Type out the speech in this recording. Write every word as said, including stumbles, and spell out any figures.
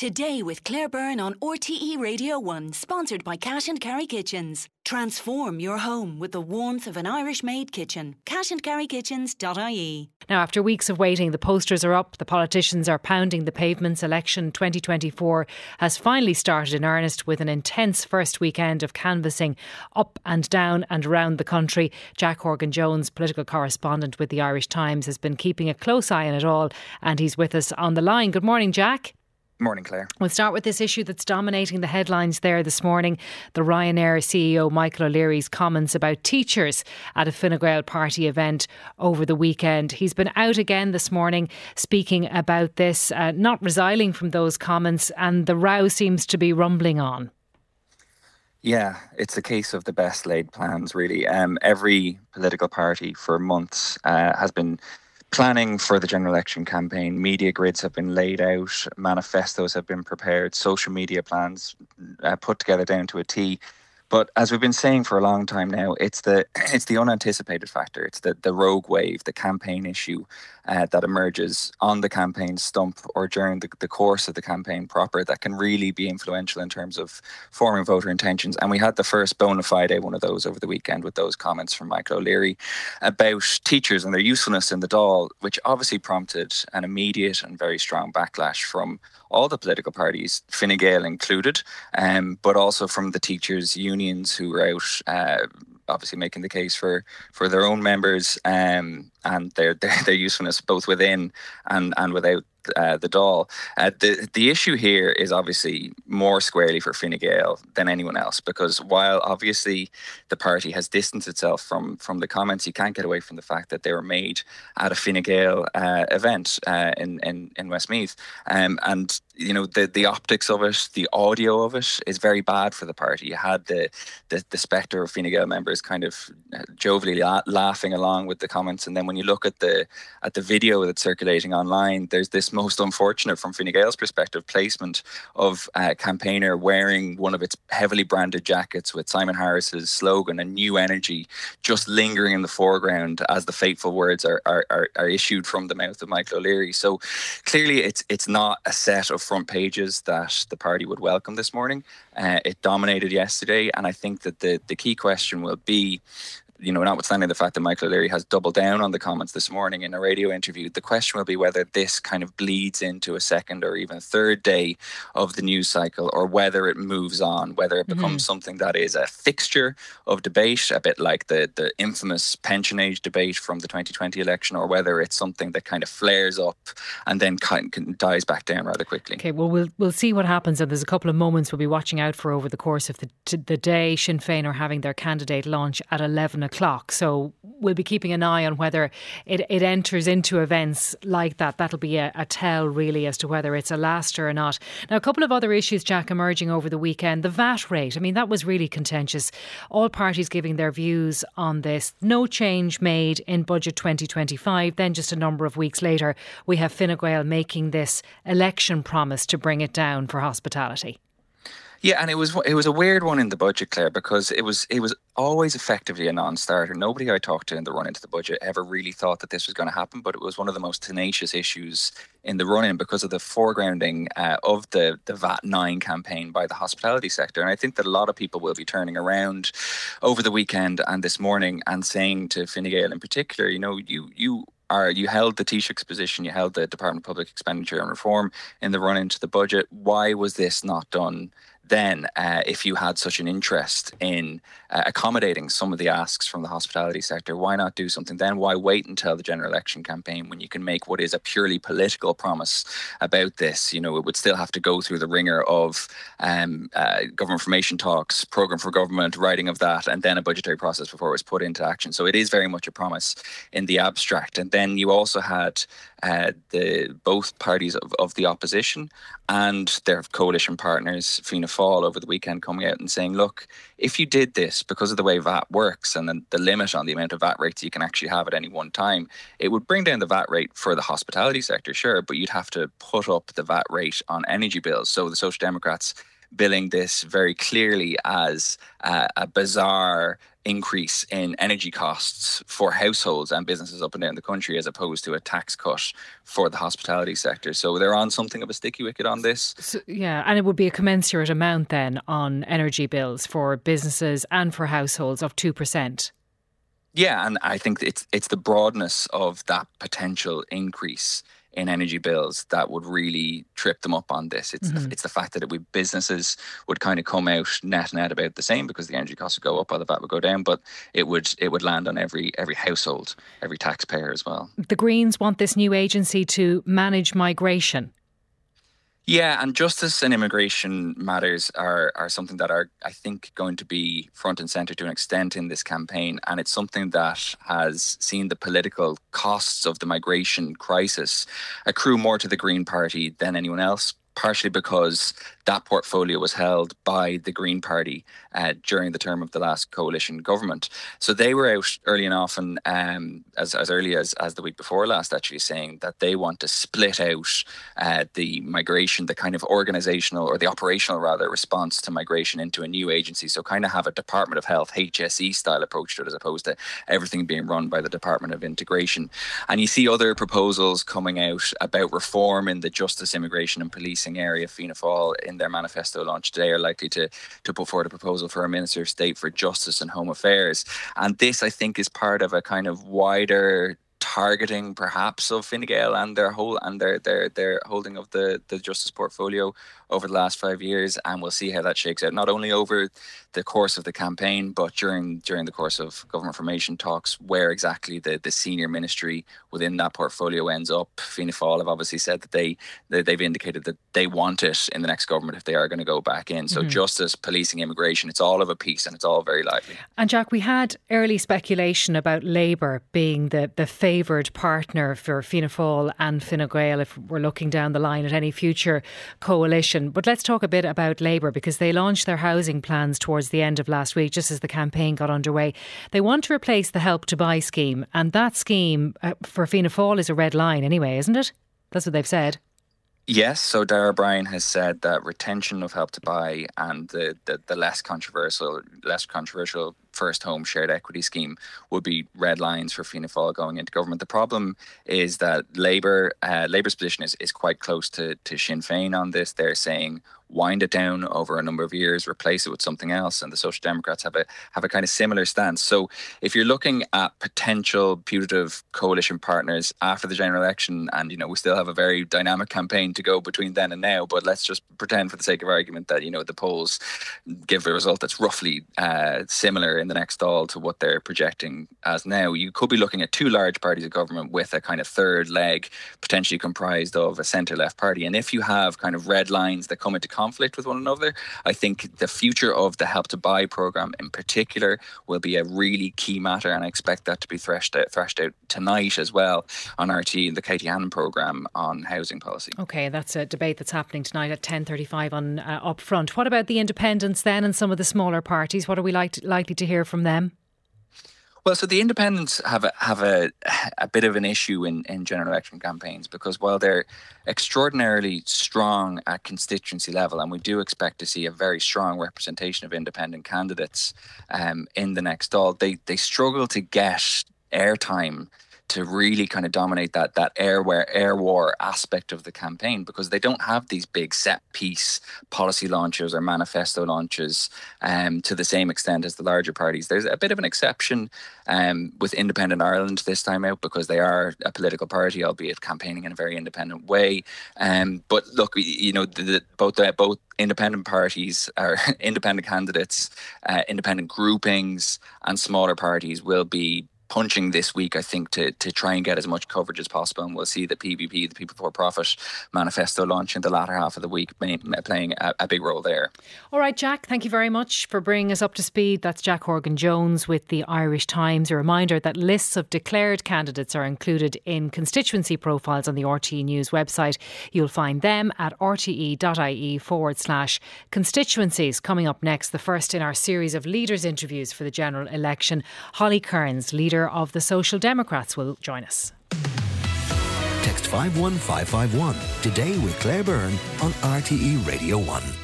Today with Claire Byrne on R T E Radio one, sponsored by Cash and Carry Kitchens. Transform your home with the warmth of an Irish-made kitchen. cash and carry kitchens dot I E. Now, after weeks of waiting, the posters are up, the politicians are pounding the pavements. Election twenty twenty-four has finally started in earnest with an intense first weekend of canvassing up and down and around the country. Jack Horgan-Jones, political correspondent with the Irish Times, has been keeping a close eye on it all, and he's with us on the line. Good morning, Jack. Morning, Claire. We'll start with this issue that's dominating the headlines there this morning. The Ryanair C E O Michael O'Leary's comments about teachers at a Fine Gael party event over the weekend. He's been out again this morning speaking about this, uh, not resiling from those comments, and the row seems to be rumbling on. Yeah, it's a case of the best laid plans, really. Um, every political party for months uh, has been planning for the general election campaign. Media grids have been laid out, manifestos have been prepared, social media plans uh, put together down to a T. But as we've been saying for a long time now, it's the it's the unanticipated factor. It's the, the rogue wave, the campaign issue uh, that emerges on the campaign stump or during the, the course of the campaign proper that can really be influential in terms of forming voter intentions. And we had the first bona fide one of those over the weekend with those comments from Michael O'Leary about teachers and their usefulness in the Dáil, which obviously prompted an immediate and very strong backlash from all the political parties, Fine Gael included, um, but also from the teachers' unions who were out uh, obviously making the case for, for their own members um, and their, their their usefulness both within and, and without uh, the Dáil. Uh, the, the issue here is obviously more squarely for Fine Gael than anyone else, because while obviously the party has distanced itself from, from the comments, you can't get away from the fact that they were made at a Fine Gael uh, event uh, in, in, in Westmeath. Um, and you know, the, the optics of it, the audio of it is very bad for the party. You had the the, the spectre of Fine Gael members kind of jovially la- laughing along with the comments, and then when you look at the at the video that's circulating online, there's this most unfortunate, from Fine Gael's perspective, placement of a campaigner wearing one of its heavily branded jackets with Simon Harris's slogan, "A New Energy," just lingering in the foreground as the fateful words are are, are, are issued from the mouth of Michael O'Leary. So clearly it's it's not a set of front pages that the party would welcome this morning. Uh, it dominated yesterday, and I think that the, the key question will be, you know, notwithstanding the fact that Michael O'Leary has doubled down on the comments this morning in a radio interview, the question will be whether this kind of bleeds into a second or even third day of the news cycle, or whether it moves on, whether it becomes mm-hmm. something that is a fixture of debate, a bit like the, the infamous pension age debate from the twenty twenty election, or whether it's something that kind of flares up and then kind of dies back down rather quickly. Okay, well, we'll we'll see what happens, and there's a couple of moments we'll be watching out for over the course of the, the day. Sinn Féin are having their candidate launch at eleven o'clock, so we'll be keeping an eye on whether it, it enters into events like that. That'll be a, a tell really as to whether it's a laster or not. Now, a couple of other issues, Jack, emerging over the weekend. The V A T rate, I mean, that was really contentious. All parties giving their views on this. No change made in budget twenty twenty-five. Then just a number of weeks later, we have Fine Gael making this election promise to bring it down for hospitality. Yeah, and it was it was a weird one in the budget, Claire, because it was it was always effectively a non-starter. Nobody I talked to in the run into the budget ever really thought that this was going to happen, but it was one of the most tenacious issues in the run-in because of the foregrounding uh, of the, the V A T nine campaign by the hospitality sector. And I think that a lot of people will be turning around over the weekend and this morning and saying to Fine Gael in particular, you know, you you are you held the Taoiseach's position, you held the Department of Public Expenditure and Reform in the run into the budget. Why was this not done then, uh, if you had such an interest in uh, accommodating some of the asks from the hospitality sector? Why not do something then? Why wait until the general election campaign when you can make what is a purely political promise about this? You know, it would still have to go through the ringer of um, uh, government formation talks, programme for government, writing of that, and then a budgetary process before it was put into action. So it is very much a promise in the abstract. And then you also had uh, the both parties of, of the opposition and their coalition partners, Fianna Fáil, over the weekend coming out and saying, look, if you did this, because of the way V A T works and then the limit on the amount of V A T rates you can actually have at any one time, it would bring down the V A T rate for the hospitality sector, sure, but you'd have to put up the V A T rate on energy bills. So the Social Democrats billing this very clearly as uh, a bizarre increase in energy costs for households and businesses up and down the country, as opposed to a tax cut for the hospitality sector. So they're on something of a sticky wicket on this. So, yeah, and it would be a commensurate amount then on energy bills for businesses and for households of two percent. Yeah, and I think it's it's the broadness of that potential increase in energy bills that would really trip them up on this. It's mm-hmm. the, it's the fact that it would, businesses would kind of come out net net about the same, because the energy costs would go up while the V A T would go down, but it would it would land on every every household, every taxpayer as well. The Greens want this new agency to manage migration. Yeah, and justice and immigration matters are are something that are, I think, going to be front and centre to an extent in this campaign. And it's something that has seen the political costs of the migration crisis accrue more to the Green Party than anyone else, partially because that portfolio was held by the Green Party uh, during the term of the last coalition government. So they were out early and often, um, as, as early as, as the week before last, actually saying that they want to split out uh, the migration, the kind of organisational or the operational rather response to migration into a new agency. So kind of have a Department of Health, H S E style approach to it, as opposed to everything being run by the Department of Integration. And you see other proposals coming out about reform in the justice, immigration and policing area. Fianna Fáil in their manifesto launch today are likely to, to put forward a proposal for a Minister of State for Justice and Home Affairs. And this, I think, is part of a kind of wider targeting perhaps of Fine Gael and their whole and their their their holding of the the justice portfolio over the last five years, and we'll see how that shakes out, not only over the course of the campaign, but during during the course of government formation talks, where exactly the, the senior ministry within that portfolio ends up. Fianna Fáil have obviously said that they, they they've indicated that they want it in the next government if they are going to go back in. So mm-hmm. justice, policing, immigration, it's all of a piece and it's all very lively. And Jack, we had early speculation about Labour being the, the favoured partner for Fianna Fáil and Fine Gael if we're looking down the line at any future coalition. But let's talk a bit about Labour, because they launched their housing plans towards the end of last week, just as the campaign got underway. They want to replace the Help to Buy scheme, and that scheme uh, for Fianna Fáil is a red line anyway, isn't it? That's what they've said. Yes, so Darragh O'Brien has said that retention of Help to Buy and the, the, the less controversial, less controversial First Home Shared Equity scheme would be red lines for Fianna Fáil going into government. The problem is that Labour, uh, Labour's position is, is quite close to, to Sinn Féin on this. They're saying wind it down over a number of years, replace it with something else, and the Social Democrats have a have a kind of similar stance. So if you're looking at potential putative coalition partners after the general election, and you know we still have a very dynamic campaign to go between then and now, but let's just pretend for the sake of argument that you know the polls give a result that's roughly uh, similar in the next Dáil to what they're projecting as now, you could be looking at two large parties of government with a kind of third leg potentially comprised of a centre-left party. And if you have kind of red lines that come into conflict with one another, I think the future of the Help to Buy programme in particular will be a really key matter, and I expect that to be threshed out, threshed out tonight as well on R T E and the Katie Hannon programme on housing policy. OK, that's a debate that's happening tonight at ten thirty-five on uh, Up Front. What about the independents then and some of the smaller parties? What are we like to, likely to hear from them? Well, so the independents have a, have a, a bit of an issue in, in general election campaigns, because while they're extraordinarily strong at constituency level, and we do expect to see a very strong representation of independent candidates um, in the next Dáil, they, they struggle to get airtime to really kind of dominate that that air war, air war aspect of the campaign, because they don't have these big set piece policy launches or manifesto launches um, to the same extent as the larger parties. There's a bit of an exception um, with Independent Ireland this time out, because they are a political party, albeit campaigning in a very independent way. Um, but look, you know, the, the, both uh, both independent parties or independent candidates, uh, independent groupings and smaller parties will be punching this week, I think, to to try and get as much coverage as possible. And we'll see the P V P, the People for Profit manifesto launch in the latter half of the week, playing a, a big role there. All right, Jack, thank you very much for bringing us up to speed. That's Jack Horgan-Jones with the Irish Times. A reminder that lists of declared candidates are included in constituency profiles on the R T E News website. You'll find them at rte.ie forward slash constituencies. Coming up next, the first in our series of leaders interviews for the general election, Holly Kearns, leader of the Social Democrats, will join us. Text five one five five one today with Claire Byrne on R T E Radio one.